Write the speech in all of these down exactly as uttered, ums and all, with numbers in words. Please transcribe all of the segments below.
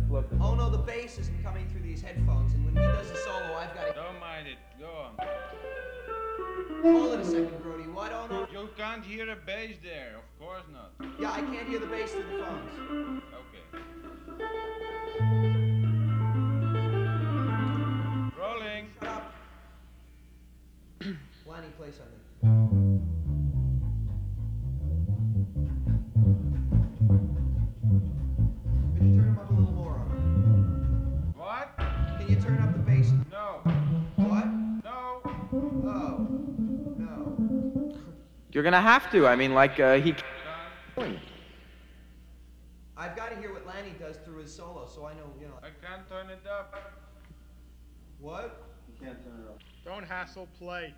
love the... Oh no, the bass isn't coming through these headphones, and when he does a solo, I've got to... Don't mind it. Go on. Hold it a second, Brody. Why don't I... You can't hear a bass there. Of course not. Yeah, I can't hear the bass through the phones. Okay. Rolling. Shut up. Lanny, play something. Could you turn him up a little more on it? What? Can you turn up the bass? No. What? No. Oh. No. You're gonna have to. I mean, like, uh, he... I've got to hear what Lanny does through his solo, so I know, you know. I can't turn it up. What? You can't turn it up. Don't hassle, play.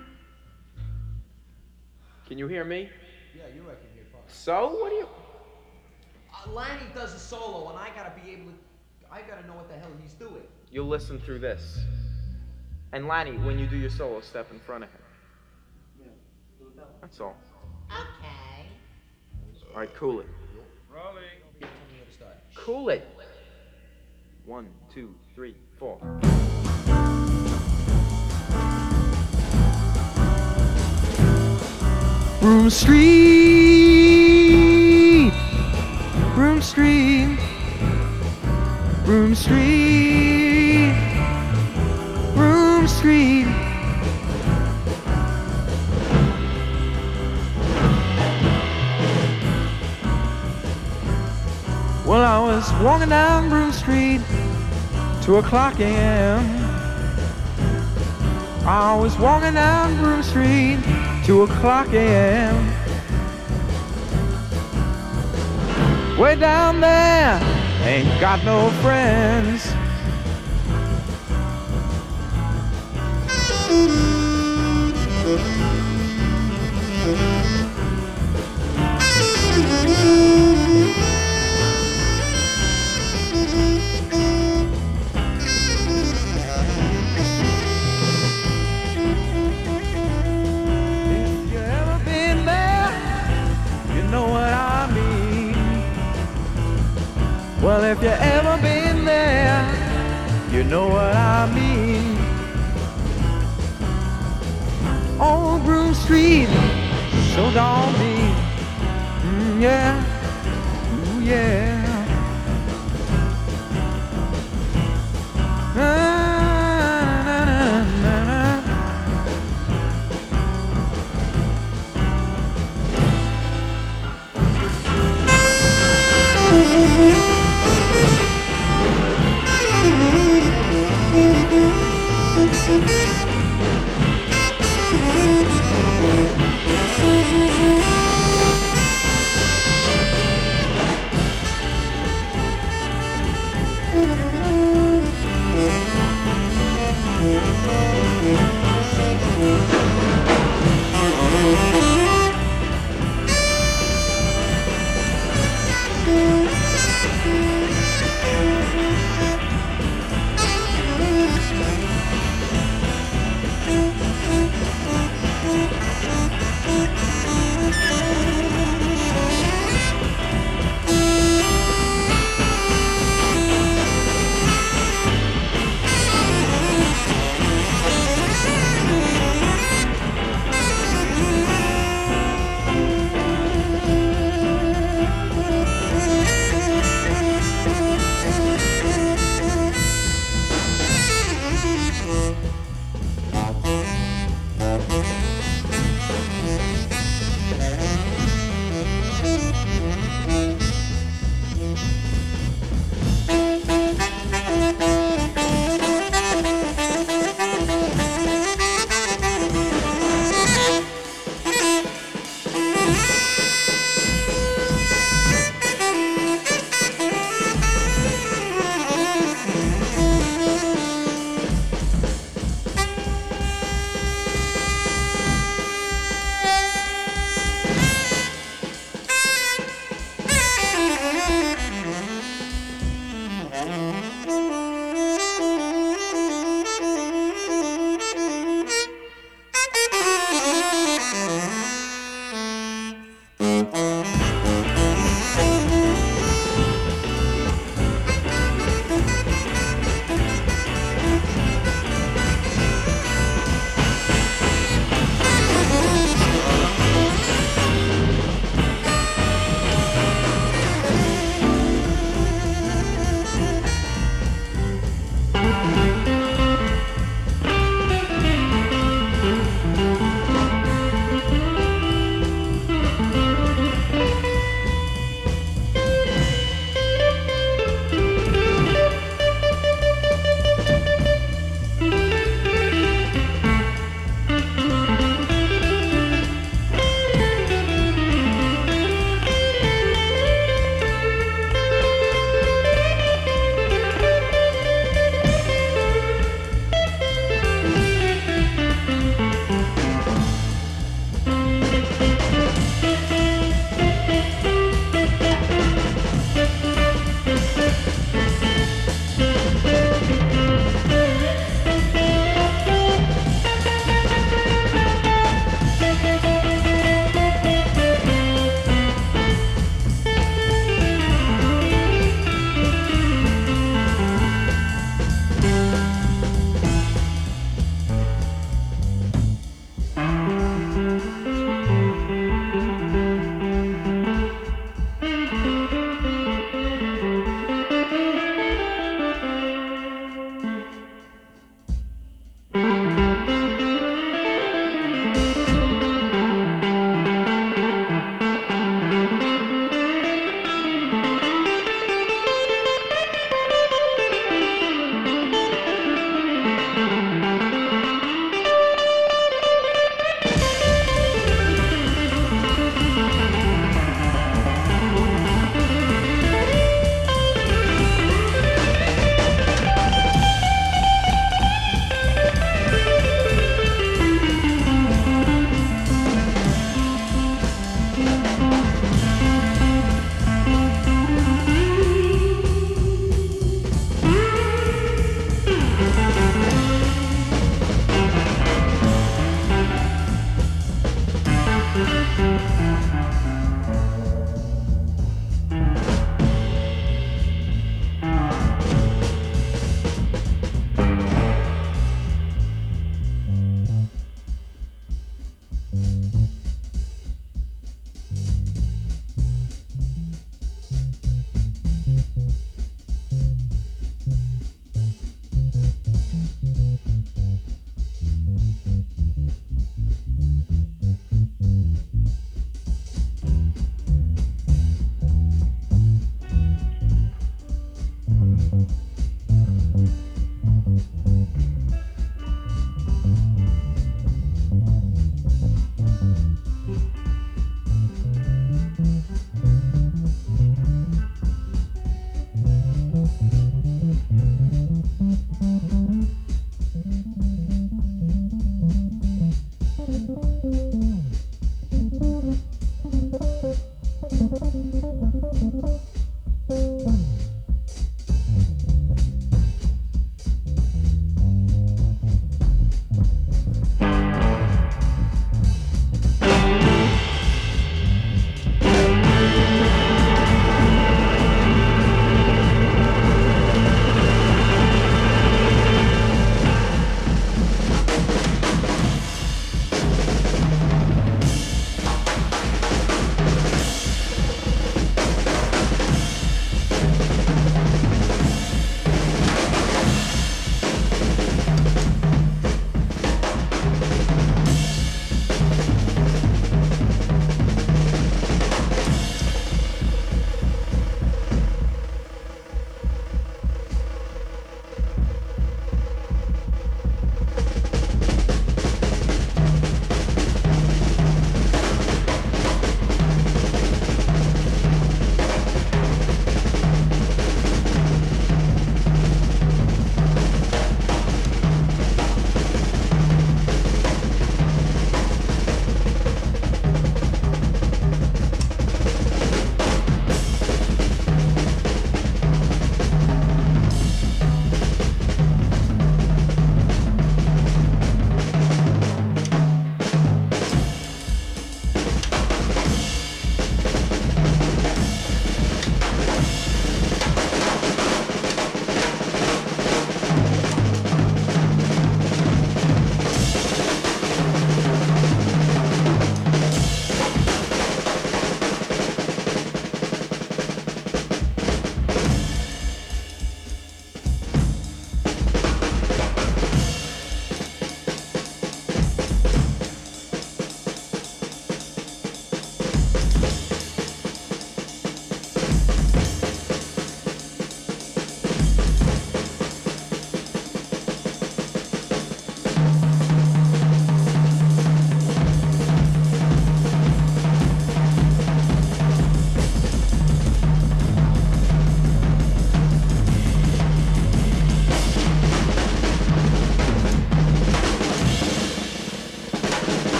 Can you hear me? Yeah, you reckon here, fine. So? What do you... Uh, Lanny does a solo, and I gotta be able to... I gotta know what the hell he's doing. You'll listen through this. And Lanny, when you do your solo, step in front of him. Yeah. Do it that way. That's all. Okay. All right, cool it. Rolling. Tell me where to start. Cool it. One, two, three, four. Broom Street, Broom Street, Broom Street, Broom Street. Well, I was walking down Broom Street, two o'clock a m I was walking down Broom Street, two o'clock a m Way down there, ain't got no friends. Well, if you ever been there, you know what I mean. On Broom Street, so darn mean. Mm, yeah, ooh, yeah.